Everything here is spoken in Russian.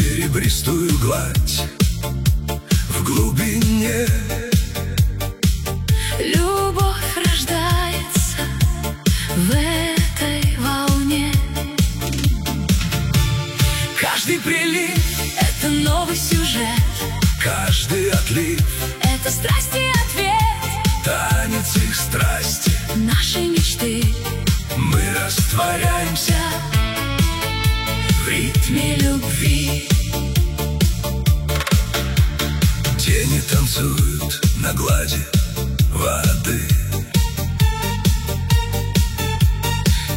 серебристую гладь в глубине. Любовь рождается в этой волне. Каждый прилив — это новый сюжет, каждый отлив — это страсть и ответ. танец их страсти, Наши мечты мы растворяемся в ритме любви. Тени танцуют на глади воды,